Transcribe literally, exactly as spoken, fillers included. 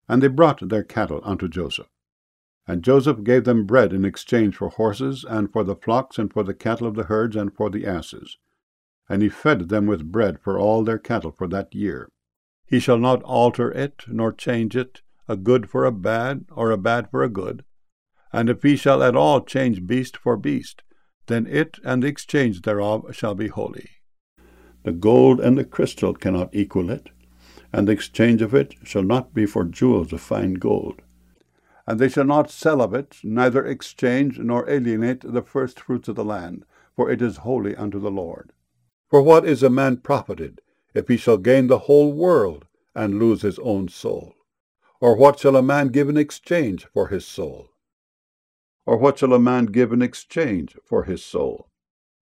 And they brought their cattle unto Joseph. And Joseph gave them bread in exchange for horses, and for the flocks, and for the cattle of the herds, and for the asses. And he fed them with bread for all their cattle for that year. He shall not alter it, nor change it, a good for a bad, or a bad for a good. And if he shall at all change beast for beast, then it and the exchange thereof shall be holy. The gold and the crystal cannot equal it, and the exchange of it shall not be for jewels of fine gold. And they shall not sell of it, neither exchange nor alienate the first fruits of the land, for it is holy unto the Lord. For what is a man profited, if he shall gain the whole world, and lose his own soul? Or what shall a man give in exchange for his soul? Or what shall a man give in exchange for his soul?